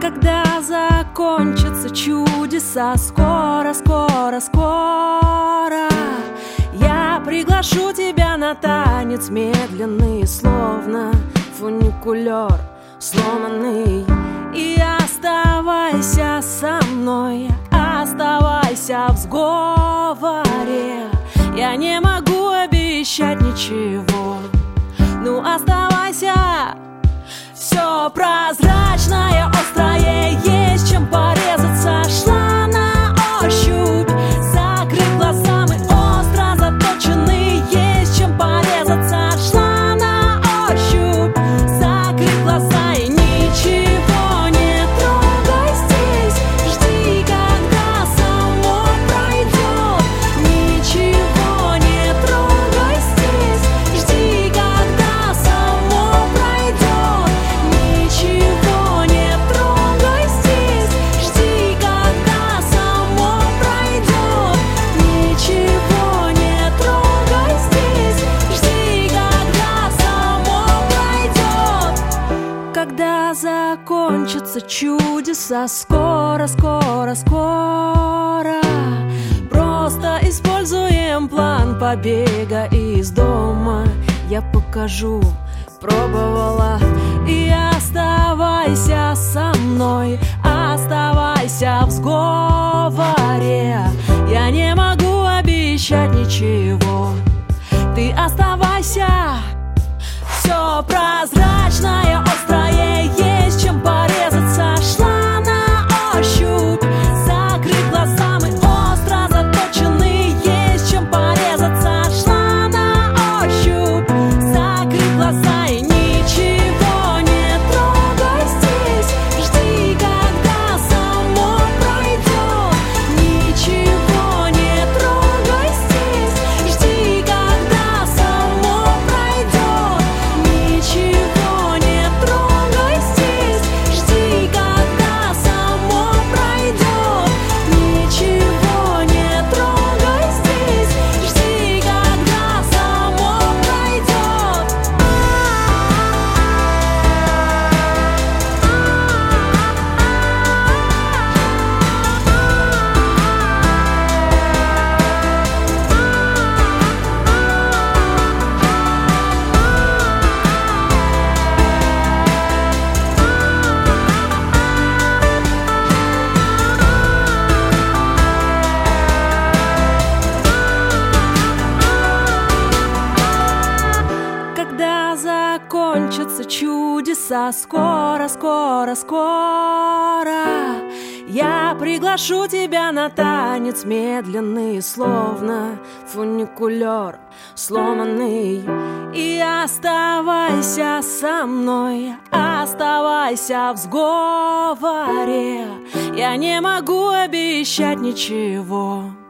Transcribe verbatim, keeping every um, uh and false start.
Когда закончатся чудеса, скоро, скоро, скоро я приглашу тебя на танец медленный, словно фуникулер сломанный. И оставайся со мной, оставайся в сговоре. Я не могу обещать ничего, ну оставайся. Все прозрачное, острое, есть чем порезаться. Шла на ощупь, закрыв глаза, мы остро заточены, есть чем порезаться. Шла на ощупь, закрыв глаза, и ничего не трогай здесь. Жди, когда само пройдет. Ничего не трогай здесь. Жди, когда само пройдет. Ничего не трогай здесь. Жди, когда само пройдет. Ничего не трогай здесь. Жди, когда само пройдет. Когда закончатся чудеса, скоро, скоро, скоро просто используем план побега из дома. Я покажу, пробовала. И оставайся со мной, оставайся в сговоре. Я не могу обещать ничего, ты оставайся. Все прозрачное, острое, есть чем порезаться. Шла на ощупь, закрыв глаза, мы остро заточены, есть чем порезаться. Шла на ощупь, закрыв глаза, и ничего не трогай здесь. Жди, когда само пройдет. Ничего не трогай здесь. Жди, когда само пройдет. Ничего не трогай здесь. Жди, когда само пройдет. Ничего не трогай здесь. Жди, когда само пройдет. Когда закончатся чудеса, скоро, скоро, скоро я приглашу тебя на танец медленный, словно фуникулер сломанный. И оставайся со мной, оставайся в сговоре. Я не могу обещать ничего,